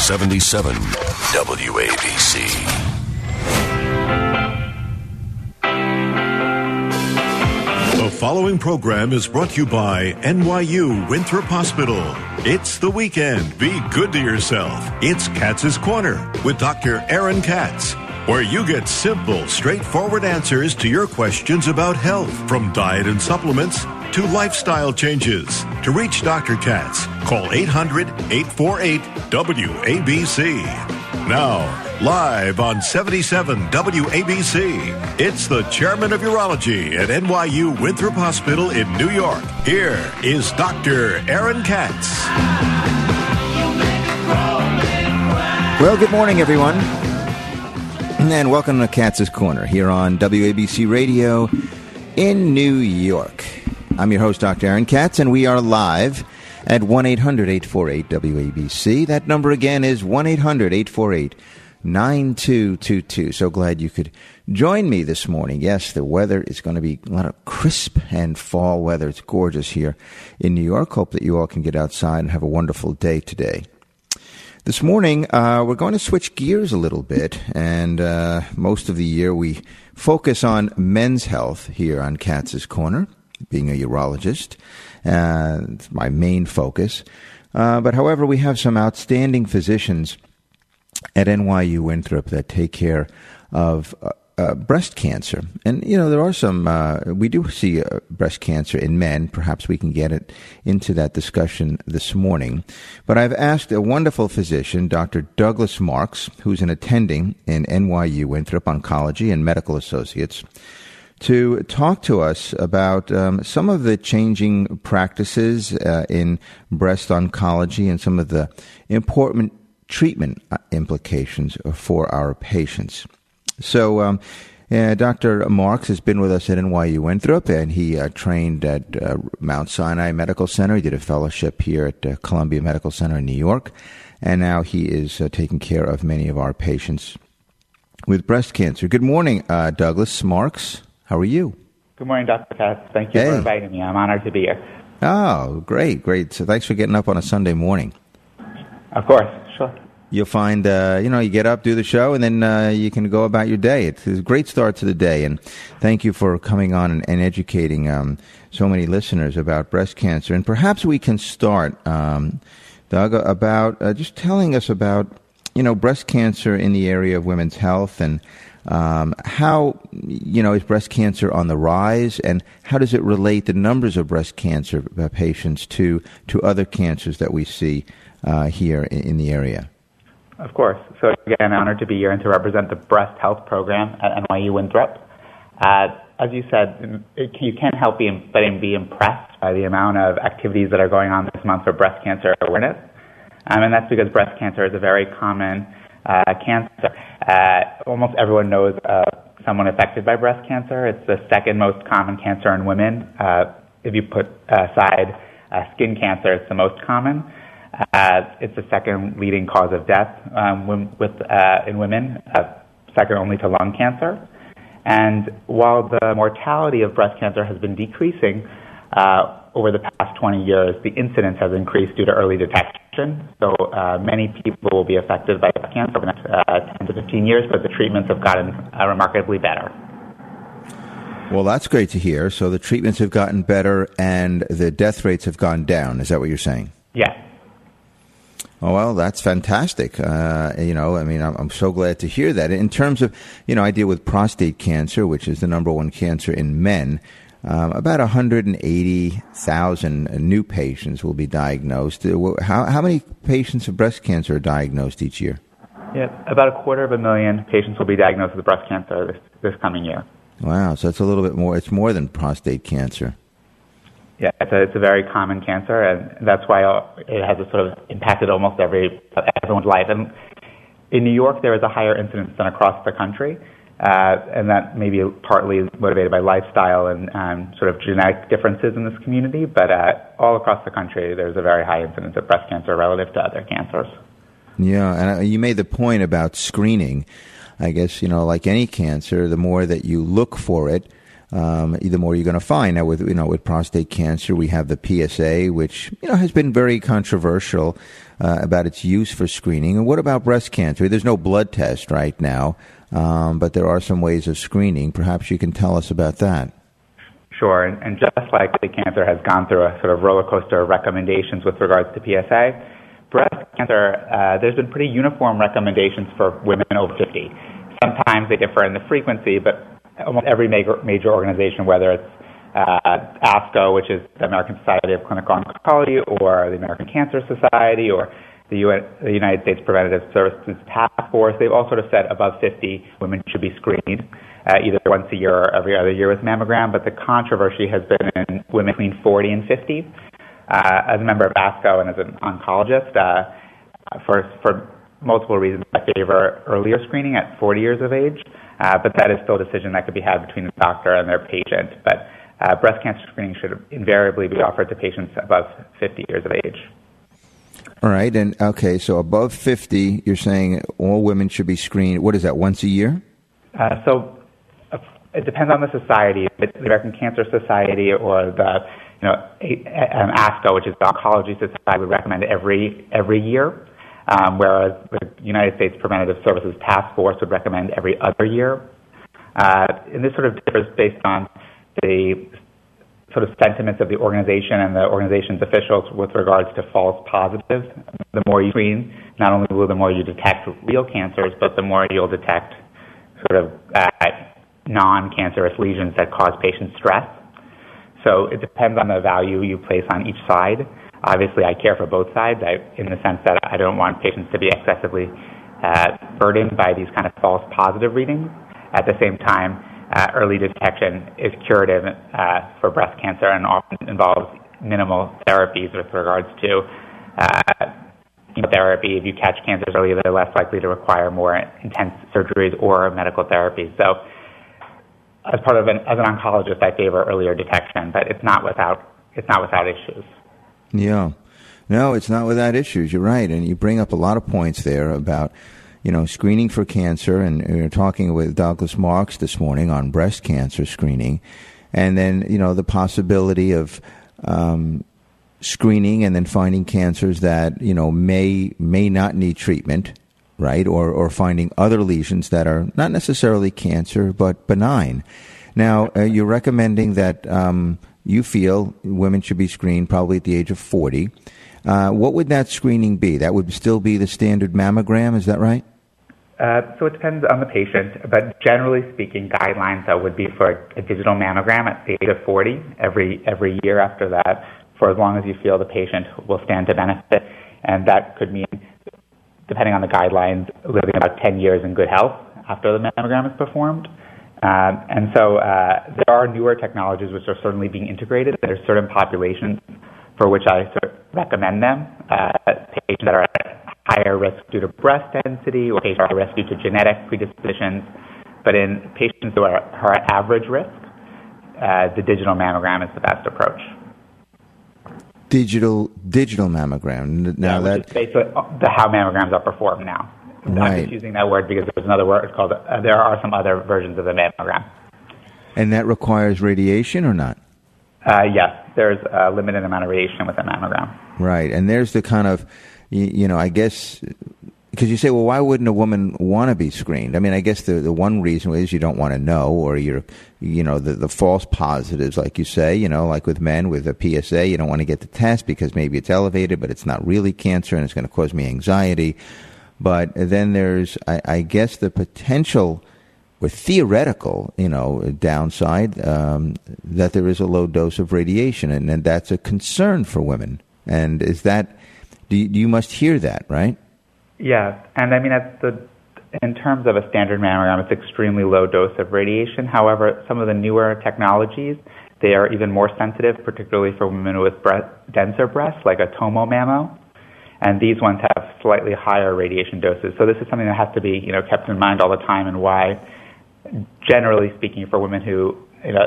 77 WABC. The following program is brought to you by NYU Winthrop Hospital. It's the weekend. Be good to yourself. It's Katz's Corner with Dr. Aaron Katz, where you get simple, straightforward answers to your questions about health, from diet and supplements to lifestyle changes. To reach Dr. Katz, call 800-848-WABC. Now, live on 77 WABC, it's the chairman of urology at NYU Winthrop Hospital in New York. Here is Dr. Aaron Katz. Well, good morning, everyone, and welcome to Katz's Corner here on WABC Radio in New York. I'm your host, Dr. Aaron Katz, and we are live at 1-800-848-WABC. That number again is 1-800-848-9222. So glad you could join me this morning. Yes, the weather is going to be a lot of crisp and fall weather. It's gorgeous here in New York. Hope that you all can get outside and have a wonderful day today. This morning, we're going to switch gears a little bit, and most of the year we focus on men's health here on Katz's Corner, being a urologist. It's my main focus. But however, we have some outstanding physicians at NYU Winthrop that take care of breast cancer. And, you know, there are some, we do see breast cancer in men. Perhaps we can get it into that discussion this morning. But I've asked a wonderful physician, Dr. Douglas Marks, who's an attending in NYU Winthrop Oncology and Medical Associates, to talk to us about some of the changing practices in breast oncology and some of the important treatment implications for our patients. So Dr. Marks has been with us at NYU Winthrop, and he trained at Mount Sinai Medical Center. He did a fellowship here at Columbia Medical Center in New York, and now he is taking care of many of our patients with breast cancer. Good morning, Douglas Marks. How are you? Good morning, Dr. Katz. Thank you for inviting me. I'm honored to be here. Oh, great. So thanks for getting up on a Sunday morning. Of course, sure. You'll find, you get up, do the show, and then you can go about your day. It's a great start to the day, and thank you for coming on and educating so many listeners about breast cancer. And perhaps we can start, Doug, about just telling us about, breast cancer in the area of women's health, and how, is breast cancer on the rise, and how does it relate the numbers of breast cancer patients to other cancers that we see here in the area? Of course. So again, honored to be here and to represent the breast health program at NYU Winthrop. As you said, you can't help but be impressed by the amount of activities that are going on this month for breast cancer awareness. And that's because breast cancer is a very common cancer. Almost everyone knows someone affected by breast cancer. It's the second most common cancer in women. If you put aside skin cancer, it's the most common. It's the second leading cause of death in women, second only to lung cancer. And while the mortality of breast cancer has been decreasing over the past 20 years, the incidence has increased due to early detection. So many people will be affected by breast cancer over the next 10 to 15 years, but the treatments have gotten remarkably better. Well, that's great to hear. So the treatments have gotten better and the death rates have gone down. Is that what you're saying? Yes. Oh, well, that's fantastic. I'm so glad to hear that. In terms of, I deal with prostate cancer, which is the number one cancer in men. About 180,000 new patients will be diagnosed. How many patients of breast cancer are diagnosed each year? Yeah, about 250,000 patients will be diagnosed with breast cancer this coming year. Wow, so it's a little bit more. It's more than prostate cancer. Yeah, it's a very common cancer, and that's why it has sort of impacted almost everyone's life. And in New York, there is a higher incidence than across the country, and that may be partly motivated by lifestyle and sort of genetic differences in this community. But all across the country, there's a very high incidence of breast cancer relative to other cancers. Yeah, and you made the point about screening. I guess, like any cancer, the more that you look for it, the more you're going to find. Now, with prostate cancer, we have the PSA, which has been very controversial about its use for screening. And what about breast cancer? There's no blood test right now, but there are some ways of screening. Perhaps you can tell us about that. Sure, and just like the cancer has gone through a sort of roller coaster of recommendations with regards to PSA, breast cancer, there's been pretty uniform recommendations for women over 50. Sometimes they differ in the frequency, but almost every major organization, whether it's ASCO, which is the American Society of Clinical Oncology, or the American Cancer Society, or the United States Preventative Services Task Force, they've all sort of said above 50 women should be screened either once a year or every other year with mammogram, but the controversy has been in women between 40 and 50. As a member of ASCO and as an oncologist, for multiple reasons, I favor earlier screening at 40 years of age, but that is still a decision that could be had between the doctor and their patient. But breast cancer screening should invariably be offered to patients above 50 years of age. All right, and okay, so above 50, you're saying all women should be screened, what is that, once a year? So it depends on the society. The American Cancer Society or the ASCO, which is the Oncology Society, would recommend every year, whereas the United States Preventative Services Task Force would recommend every other year. And this sort of differs based on the sort of sentiments of the organization and the organization's officials with regards to false positives. The more you screen, not only will the more you detect real cancers, but the more you'll detect sort of non-cancerous lesions that cause patients stress. So it depends on the value you place on each side. Obviously, I care for both sides in the sense that I don't want patients to be excessively burdened by these kind of false positive readings. At the same time, early detection is curative for breast cancer and often involves minimal therapies with regards to chemotherapy. If you catch cancers early, they're less likely to require more intense surgeries or medical therapy. So as an oncologist, I favor earlier detection, but it's not without issues. Yeah. No, it's not without issues. You're right. And you bring up a lot of points there about, screening for cancer. And we were talking with Douglas Marks this morning on breast cancer screening. And then, the possibility of screening and then finding cancers that, may not need treatment, right? Or finding other lesions that are not necessarily cancer, but benign. Now, you're recommending that you feel women should be screened probably at the age of 40. What would that screening be? That would still be the standard mammogram, is that right? So it depends on the patient, but generally speaking, guidelines would be for a digital mammogram at the age of 40 every year after that, for as long as you feel the patient will stand to benefit. And that could mean, depending on the guidelines, living about 10 years in good health after the mammogram is performed. And so there are newer technologies which are certainly being integrated. There are certain populations for which I recommend them, patients that are at higher risk due to breast density or patients at risk due to genetic predispositions. But in patients who are at average risk, the digital mammogram is the best approach. Digital mammogram. Now which is basically how mammograms are performed now. Right. I'm just using that word because there's another word called, there are some other versions of the mammogram. And that requires radiation or not? Yes, there's a limited amount of radiation with a mammogram. Right, and there's the kind of, I guess, because you say, well, why wouldn't a woman want to be screened? I mean, I guess the one reason is you don't want to know, or you're, the false positives, like you say, like with men with a PSA, you don't want to get the test because maybe it's elevated, but it's not really cancer and it's going to cause me anxiety. But then there's, I guess, the potential or theoretical, downside that there is a low dose of radiation, and that's a concern for women. And is that, you must hear that, right? Yeah, and I mean, in terms of a standard mammogram, it's extremely low dose of radiation. However, some of the newer technologies, they are even more sensitive, particularly for women with denser breasts, like a tomo mammo. And these ones have slightly higher radiation doses. So this is something that has to be, kept in mind all the time, and why, generally speaking, for women who,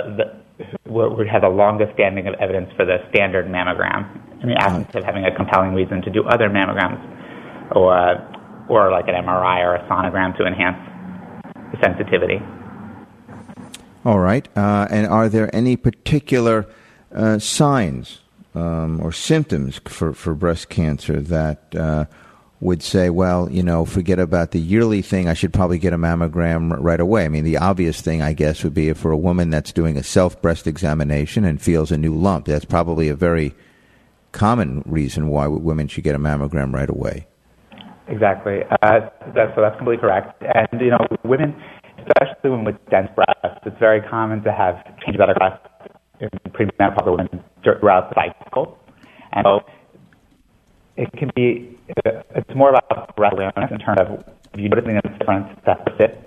would have the longest standing of evidence for the standard mammogram, in the absence of having a compelling reason to do other mammograms, or like an MRI or a sonogram to enhance the sensitivity. All right. And are there any particular signs or symptoms for breast cancer that would say, well, forget about the yearly thing, I should probably get a mammogram right away? I mean, the obvious thing, I guess, would be for a woman that's doing a self-breast examination and feels a new lump. That's probably a very common reason why women should get a mammogram right away. Exactly. That's completely correct. And, women, especially women with dense breasts, it's very common to have changes that occur in premenopausal women throughout the cycle. And so it can be, it's more about breast awareness in terms of if you're noticing a difference that's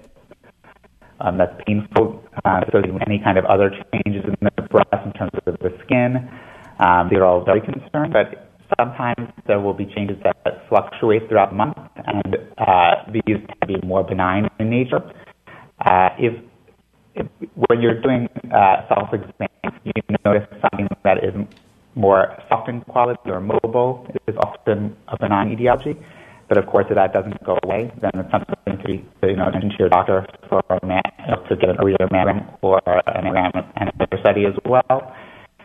painful, so any kind of other changes in the breast in terms of the skin. They're all very concerned, but sometimes there will be changes that fluctuate throughout the month, and these tend to be more benign in nature. If when you're doing self-exam, you notice something that is more soft in quality or mobile, it is often a benign etiology. But of course, if that doesn't go away, then it's something to attention to your doctor for to get a reader mammogram or a mammogram and a study as well.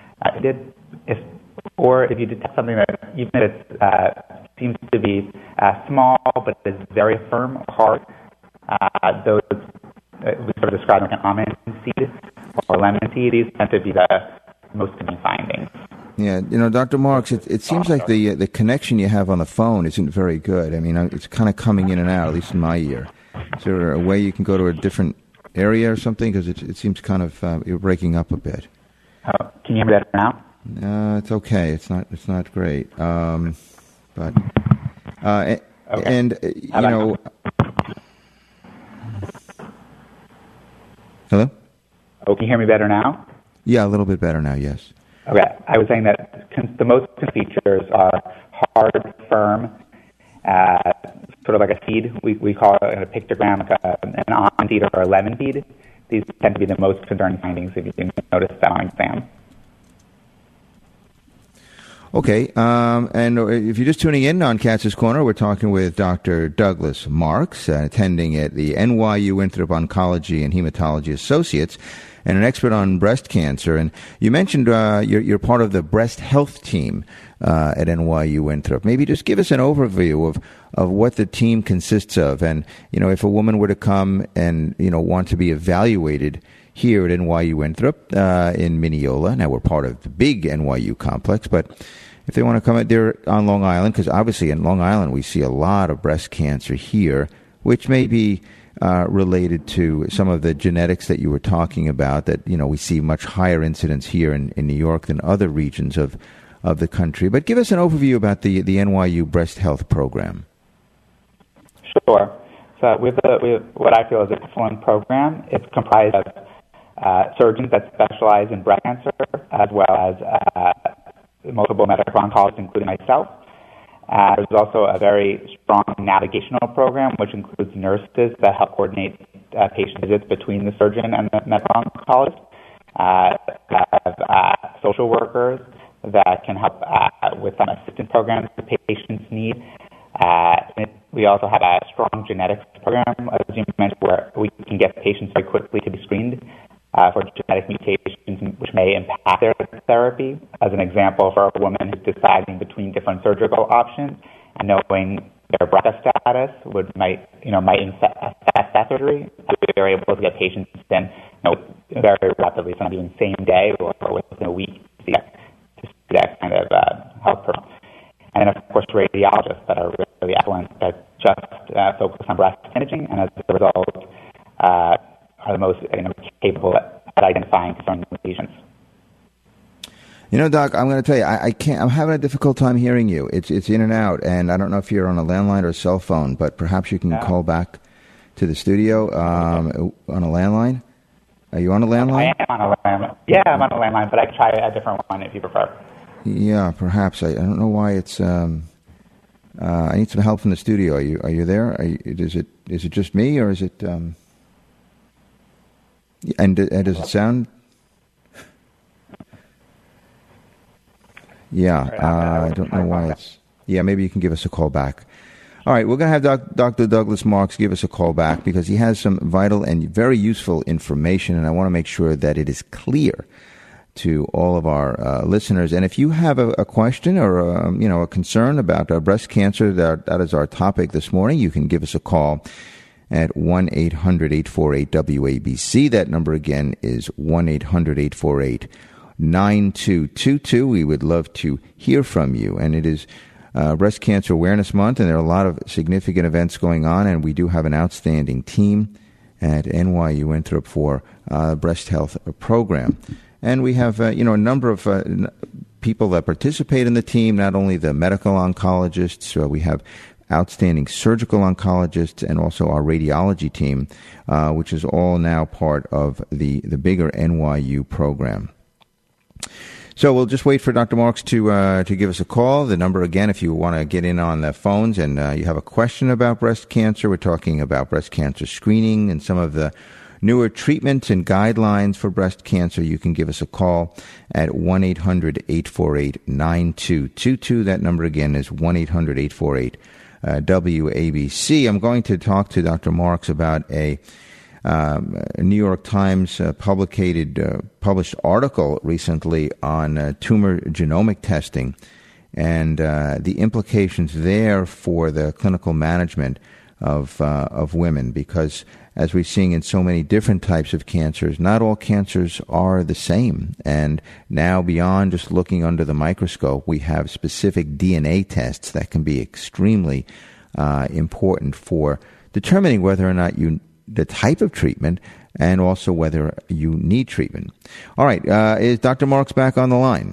If you detect something that even if it seems to be small but is very firm or hard, those we sort of describe like an almond seed or lemon seed. These tend to be the most common findings. Yeah, Dr. Marks, it seems like the connection you have on the phone isn't very good. I mean, it's kind of coming in and out, at least in my ear. Is there a way you can go to a different area or something? Because it seems kind of you're breaking up a bit. Can you hear me better now? It's okay. It's not great. But okay. And hello? Oh, can you hear me better now? Yeah, a little bit better now. Yes. Okay, I was saying that the most features are hard, firm, sort of like a seed. We call it a pictogram, like an almond seed or a lemon seed. These tend to be the most concerning findings if you can notice that on exam. Okay, and if you're just tuning in on Katz's Corner, we're talking with Dr. Douglas Marks, attending at the NYU Winthrop Oncology and Hematology Associates, and an expert on breast cancer. And you mentioned you're part of the breast health team at NYU Winthrop. Maybe just give us an overview of what the team consists of. And, if a woman were to come and, want to be evaluated here at NYU Winthrop in Mineola. Now, we're part of the big NYU complex, but if they want to come out there on Long Island, because obviously in Long Island we see a lot of breast cancer here, which may be related to some of the genetics that you were talking about, that, we see much higher incidence here in New York than other regions of the country. But give us an overview about the NYU Breast Health Program. Sure. So we have what I feel is an excellent program. It's comprised of surgeons that specialize in breast cancer, as well as multiple medical oncologists, including myself. There's also a very strong navigational program, which includes nurses that help coordinate patient visits between the surgeon and the medical oncologist. Social workers that can help with some assistance programs the patients need. We also have a strong genetics program, as you mentioned, where we can get patients very quickly to be screened for genetic mutations which may impact their therapy. As an example, for a woman who's deciding between different surgical options and knowing their breast status might affect that surgery, we are able to get patients in very rapidly, sometimes even same day or within a week to see that kind of health program. And then, of course, radiologists that are really excellent that just focus on breast imaging, and as a result, are the most capable at identifying certain lesions. Doc, I'm going to tell you, I'm having a difficult time hearing you. It's in and out, and I don't know if you're on a landline or a cell phone, but perhaps you can call back to the studio on a landline. Are you on a landline? I am on a landline. Yeah, I'm on a landline, but I can try a different one if you prefer. Yeah, perhaps. I don't know why it's. I need some help from the studio. Are you there? Is it just me, or is it? And does it sound? Yeah, I don't know why it's. Yeah, maybe you can give us a call back. All right, we're going to have Dr. Douglas Marks give us a call back because he has some vital and very useful information, and I want to make sure that it is clear to all of our listeners. And if you have a question or a concern about breast cancer, that is our topic this morning, you can give us a call at 1-800-848-WABC. That number again is 1-800-848-9222. We would love to hear from you. And it is Breast Cancer Awareness Month, and there are a lot of significant events going on, and we do have an outstanding team at NYU Winthrop for breast health program. And we have, a number of people that participate in the team, not only the medical oncologists, we have outstanding surgical oncologists, and also our radiology team, which is all now part of the bigger NYU program. So we'll just wait for Dr. Marks to give us a call. The number again, if you want to get in on the phones and you have a question about breast cancer, we're talking about breast cancer screening and some of the newer treatments and guidelines for breast cancer, you can give us a call at 1-800-848-9222. That number again is 1-800-848-WABC. I'm going to talk to Dr. Marks about a New York Times published article recently on tumor genomic testing and the implications there for the clinical management of women, because as we're seeing in so many different types of cancers, not all cancers are the same. And now beyond just looking under the microscope, we have specific DNA tests that can be extremely important for determining whether or not the type of treatment and also whether you need treatment. All right, is Dr. Marks back on the line?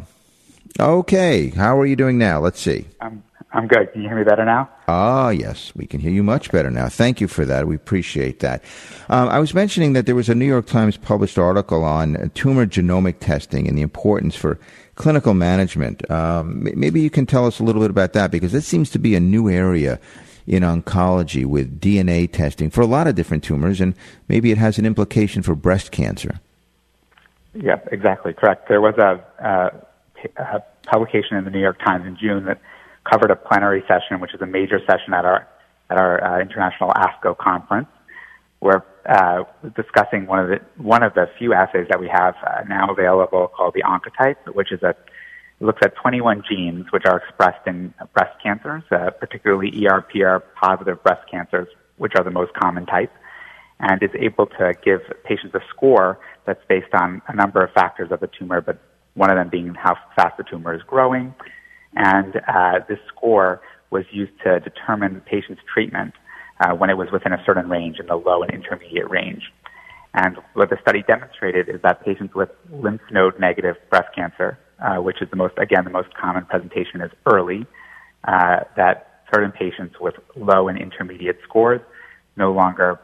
Okay, how are you doing now? Let's see. I'm good. Can you hear me better now? Ah, yes, we can hear you much better now. Thank you for that. We appreciate that. I was mentioning that there was a New York Times published article on tumor genomic testing and the importance for clinical management. Maybe you can tell us a little bit about that, because this seems to be a new area in oncology with DNA testing for a lot of different tumors, and maybe it has an implication for breast cancer. Yeah, exactly. Correct. There was a publication in the New York Times in June that covered a plenary session, which is a major session at our international ASCO conference. We're discussing one of the few assays that we have now available called the Oncotype, which looks at 21 genes which are expressed in breast cancers, particularly ER/PR positive breast cancers, which are the most common type, and is able to give patients a score that's based on a number of factors of the tumor, but one of them being how fast the tumor is growing. And this score was used to determine patients' treatment when it was within a certain range, in the low and intermediate range. And what the study demonstrated is that patients with lymph node negative breast cancer, which is the most common presentation is early, that certain patients with low and intermediate scores no longer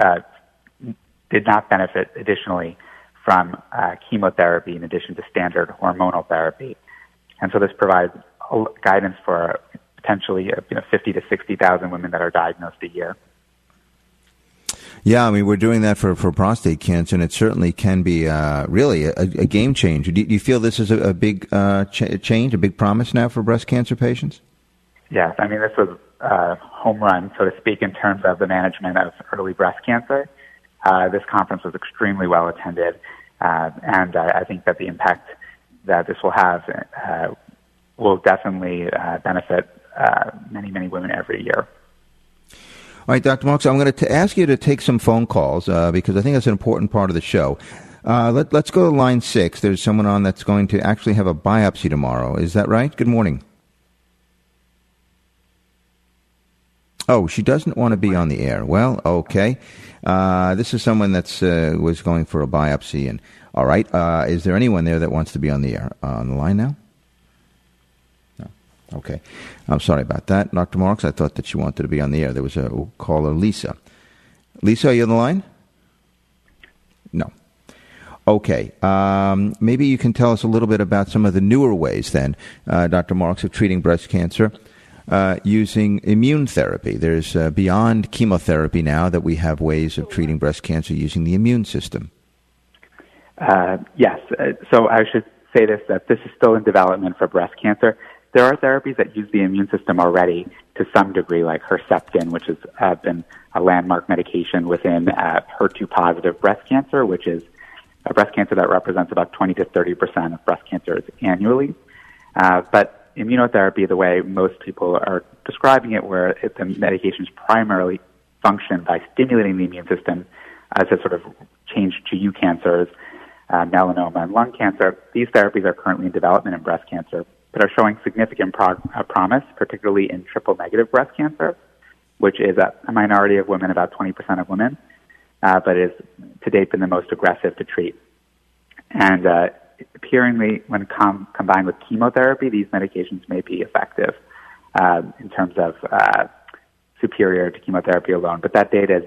did not benefit additionally from chemotherapy in addition to standard hormonal therapy. And so this provides guidance for potentially 50 to 60,000 women that are diagnosed a year. Yeah, I mean, we're doing that for prostate cancer, and it certainly can be really a game changer. Do you feel this is a big change, a big promise now for breast cancer patients? Yes, I mean, this was a home run, so to speak, in terms of the management of early breast cancer. This conference was extremely well attended, and I think that the impact that this will have will definitely benefit many, many women every year. All right, Dr. Marks, I'm going to ask you to take some phone calls because I think that's an important part of the show. Let's go to line 6. There's someone on that's going to actually have a biopsy tomorrow. Is that right? Good morning. Oh, she doesn't want to be on the air. Well, okay. This is someone that's was going for a biopsy. And all right, is there anyone there that wants to be on the air? On the line now? No. Okay. I'm sorry about that, Dr. Marks. I thought that she wanted to be on the air. There was a caller, Lisa. Lisa, are you on the line? No. Okay. Maybe you can tell us a little bit about some of the newer ways then, Dr. Marks, of treating breast cancer using immune therapy. There's beyond chemotherapy now that we have ways of treating breast cancer using the immune system. Yes. So I should say that this is still in development for breast cancer. there are therapies that use the immune system already to some degree, like Herceptin, which has been a landmark medication within HER2-positive breast cancer, which is a breast cancer that represents about 20 to 30% of breast cancers annually. But immunotherapy, the way most people are describing it, where the medications primarily function by stimulating the immune system as a sort of change to U cancers, melanoma and lung cancer, these therapies are currently in development in breast cancer, but are showing significant promise, particularly in triple-negative breast cancer, which is a minority of women, about 20% of women, but is to date been the most aggressive to treat. And appearingly, when combined with chemotherapy, these medications may be effective in terms of superior to chemotherapy alone. But that data is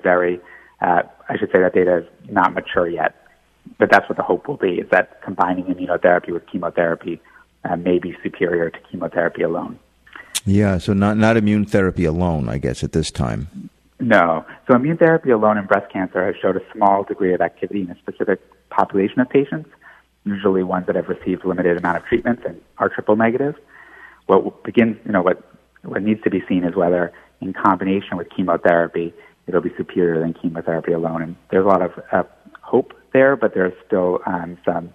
that data is not mature yet. But that's what the hope will be, is that combining immunotherapy with chemotherapy may be superior to chemotherapy alone. Yeah, so not immune therapy alone, I guess, at this time. No. So immune therapy alone in breast cancer has showed a small degree of activity in a specific population of patients, usually ones that have received a limited amount of treatments and are triple negative. What needs to be seen is whether in combination with chemotherapy, it'll be superior than chemotherapy alone. And there's a lot of hope there, but there's still some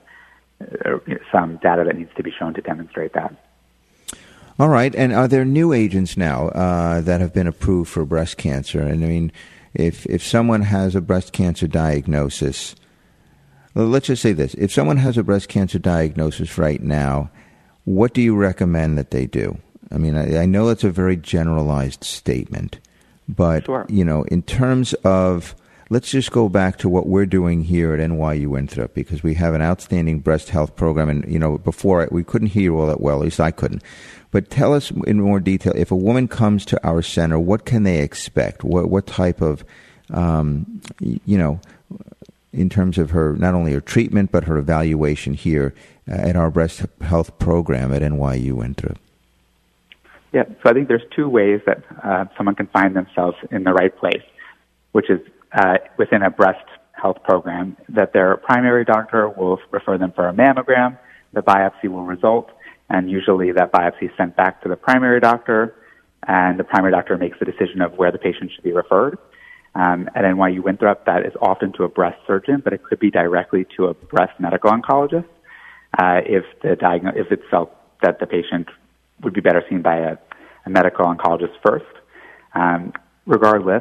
data that needs to be shown to demonstrate that. All right. And are there new agents now that have been approved for breast cancer? And I mean, if someone has a breast cancer diagnosis, well, let's just say this. If someone has a breast cancer diagnosis right now, what do you recommend that they do? I mean, I know it's a very generalized statement, but, sure. In terms of, let's just go back to what we're doing here at NYU Winthrop, because we have an outstanding breast health program. And, before we couldn't hear you all that well, at least I couldn't. But tell us in more detail, if a woman comes to our center, what can they expect? What type of, in terms of her, not only her treatment, but her evaluation here at our breast health program at NYU Winthrop? Yeah, so I think there's two ways that someone can find themselves in the right place, which is within a breast health program, that their primary doctor will refer them for a mammogram, the biopsy will result, and usually that biopsy is sent back to the primary doctor, and the primary doctor makes the decision of where the patient should be referred. At NYU Winthrop, that is often to a breast surgeon, but it could be directly to a breast medical oncologist if it's felt that the patient would be better seen by a medical oncologist first. Regardless,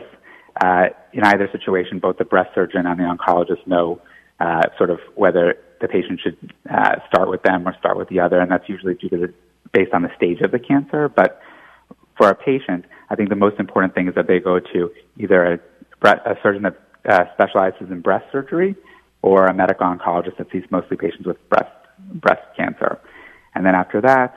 in either situation, both the breast surgeon and the oncologist know sort of whether the patient should start with them or start with the other, and that's usually based on the stage of the cancer. But for a patient, I think the most important thing is that they go to either a surgeon that specializes in breast surgery or a medical oncologist that sees mostly patients with breast cancer. And then after that,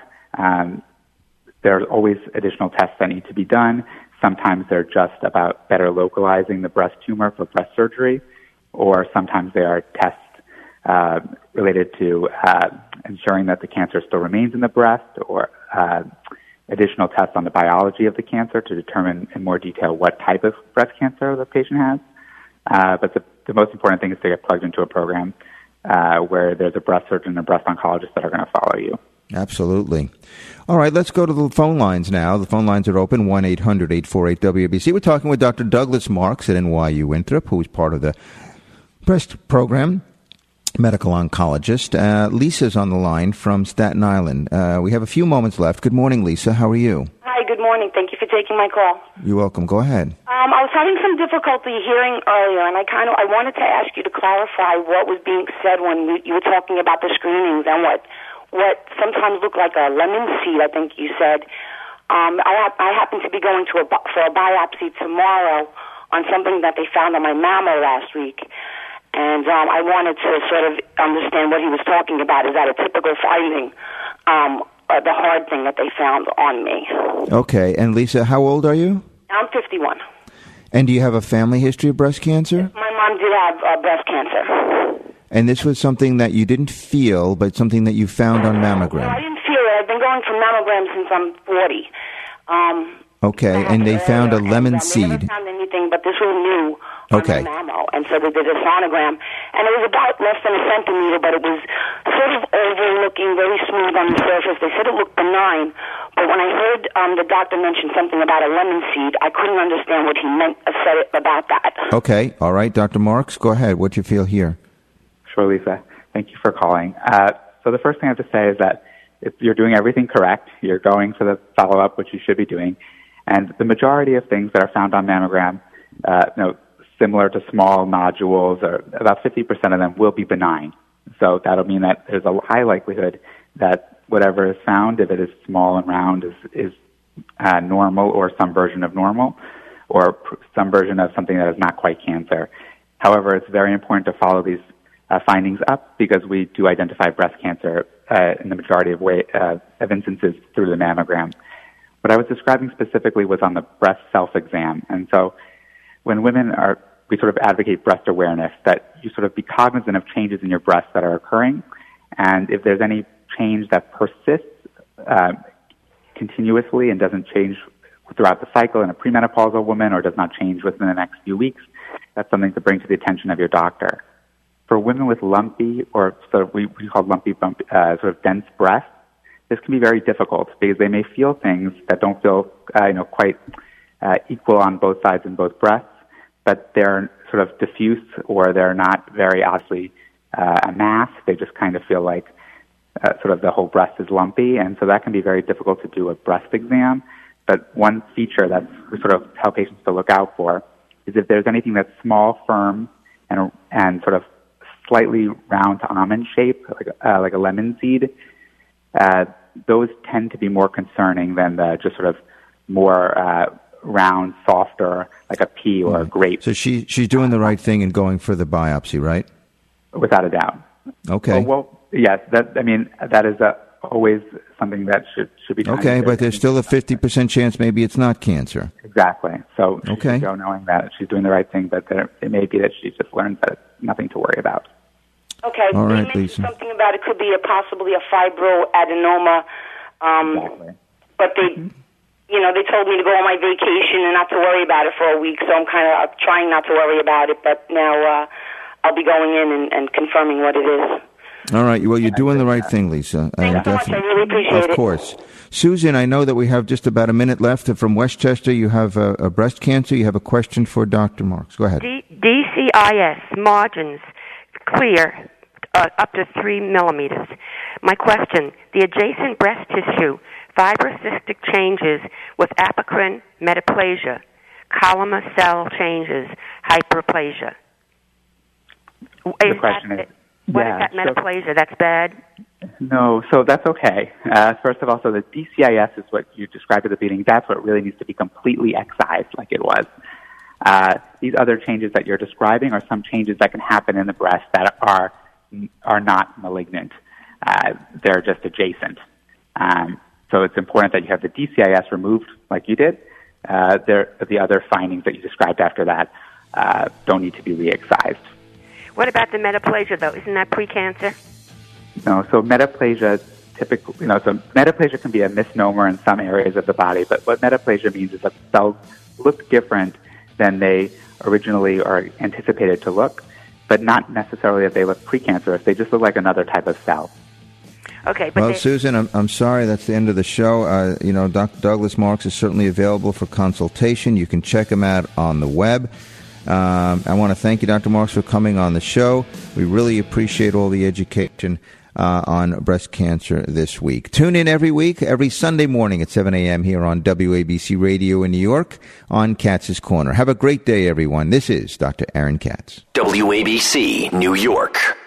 there's always additional tests that need to be done. Sometimes they're just about better localizing the breast tumor for breast surgery, or sometimes they are tests related to ensuring that the cancer still remains in the breast, or additional tests on the biology of the cancer to determine in more detail what type of breast cancer the patient has. But the most important thing is to get plugged into a program where there's a breast surgeon and a breast oncologist that are going to follow you. Absolutely. All right, let's go to the phone lines now. The phone lines are open, 1-800-848-WABC. We're talking with Dr. Douglas Marks at NYU Winthrop, who is part of the breast program, medical oncologist. Lisa's on the line from Staten Island. We have a few moments left. Good morning, Lisa. How are you? Hi, good morning. Thank you for taking my call. You're welcome. Go ahead. I was having some difficulty hearing earlier, and I wanted to ask you to clarify what was being said when you were talking about the screenings and what sometimes look like a lemon seed, I think you said. I happen to be going for a biopsy tomorrow on something that they found on my mammo last week. And I wanted to sort of understand what he was talking about. Is that a typical finding, the hard thing that they found on me? Okay. And Lisa, how old are you? I'm 51. And do you have a family history of breast cancer? My mom did have breast cancer. And this was something that you didn't feel, but something that you found on mammogram? No, I didn't feel it. I've been going for mammograms since I'm 40. Okay, and they found a lemon seed. They never found anything, but this was new on my mammo. And so they did a sonogram. And it was about less than a centimeter, but it was sort of oval looking, very smooth on the surface. They said it looked benign. But when I heard the doctor mention something about a lemon seed, I couldn't understand what he meant said about that. Okay. All right, Dr. Marks, go ahead. What do you feel here? Sure, Lisa. Thank you for calling. So the first thing I have to say is that if you're doing everything correct, you're going for the follow-up, which you should be doing, and the majority of things that are found on mammogram, similar to small nodules, or about 50% of them will be benign. So that'll mean that there's a high likelihood that whatever is found, if it is small and round, is normal or some version of normal, or some version of something that is not quite cancer. However, it's very important to follow these findings up because we do identify breast cancer in the majority of instances through the mammogram. What I was describing specifically was on the breast self-exam. And so when we sort of advocate breast awareness, that you sort of be cognizant of changes in your breasts that are occurring. And if there's any change that persists continuously and doesn't change throughout the cycle in a premenopausal woman or does not change within the next few weeks, that's something to bring to the attention of your doctor. For women with lumpy or sort of we call lumpy, sort of dense breasts, this can be very difficult because they may feel things that don't feel quite equal on both sides in both breasts, but they're sort of diffuse or they're not very obviously a mass. They just kind of feel like sort of the whole breast is lumpy, and so that can be very difficult to do a breast exam. But one feature that we sort of tell patients to look out for is if there's anything that's small, firm, and sort of slightly round to almond shape, like a lemon seed, those tend to be more concerning than the just sort of more round, softer, like a pea or a grape. So she's doing the right thing in going for the biopsy, right? Without a doubt. Okay. Well, yes. That is always something that should be done. Okay, but there's still a 50% chance maybe it's not cancer. Exactly. So she should go knowing that she's doing the right thing, but it may be that she just learns that it's nothing to worry about. Okay. All right, you mentioned something about it could be possibly a fibroadenoma. Exactly. But they told me to go on my vacation and not to worry about it for a week, so I'm kind of trying not to worry about it, but now I'll be going in and confirming what it is. All right. Well, you're doing the right thing, Lisa. Thanks so much. I really appreciate it. Of course. Susan, I know that we have just about a minute left. From Westchester, you have a breast cancer. You have a question for Dr. Marks. Go ahead. DCIS, margins, clear, up to 3 millimeters. My question, the adjacent breast tissue, fibrocystic changes with apocrine metaplasia, columnar cell changes, hyperplasia. The question is... What is that metaplasia? That's bad? No, so that's okay. First of all, so the DCIS is what you described at the beginning. That's what really needs to be completely excised like it was. These other changes that you're describing are some changes that can happen in the breast that are not malignant. They're just adjacent. So it's important that you have the DCIS removed like you did. The other findings that you described after that don't need to be re-excised. What about the metaplasia, though? Isn't that precancer? No, so metaplasia typically, so metaplasia can be a misnomer in some areas of the body, but what metaplasia means is that cells look different than they originally are anticipated to look, but not necessarily that they look precancerous. They just look like another type of cell. Okay, but well, Susan, I'm sorry that's the end of the show. Dr. Douglas Marks is certainly available for consultation. You can check him out on the web. I want to thank you, Dr. Marks, for coming on the show. We really appreciate all the education on breast cancer this week. Tune in every week, every Sunday morning at 7 a.m. here on WABC Radio in New York on Katz's Corner. Have a great day, everyone. This is Dr. Aaron Katz. WABC, New York.